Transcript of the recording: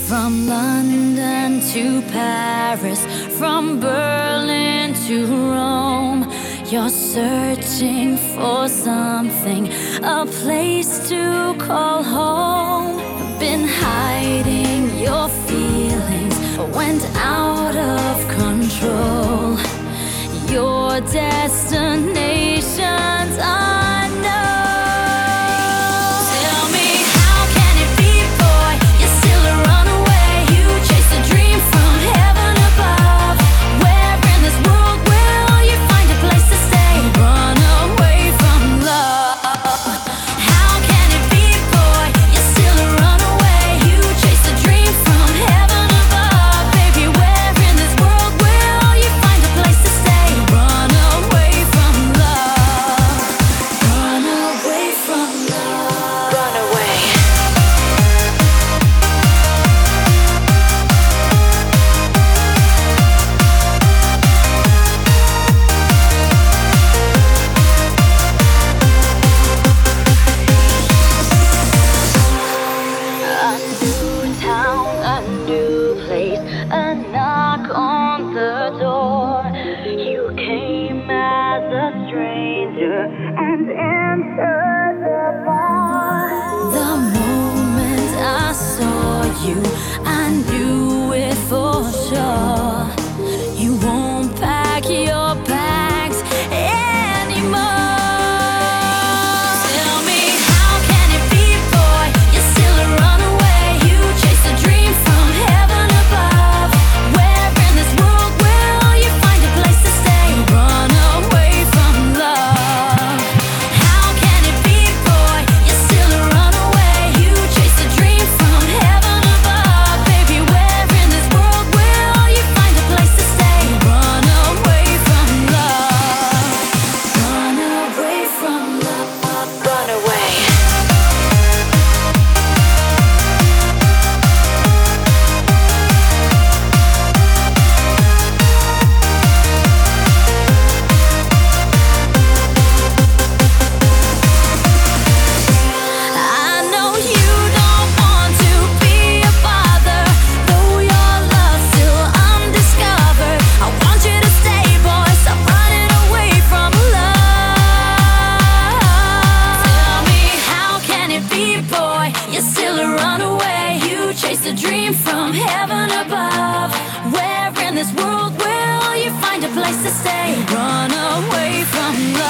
From London to Paris, from Berlin to Rome, you're searching for something, a place to call home. Been hiding your feelings, went out of control. Your destination's unknown. A knock on the door. You came as a stranger and entered the bar. The moment I saw you, I knew it for sure. You won't pack your bags anymore. Chase a dream from heaven above. Where in this world will you find a place to stay? Run away from love.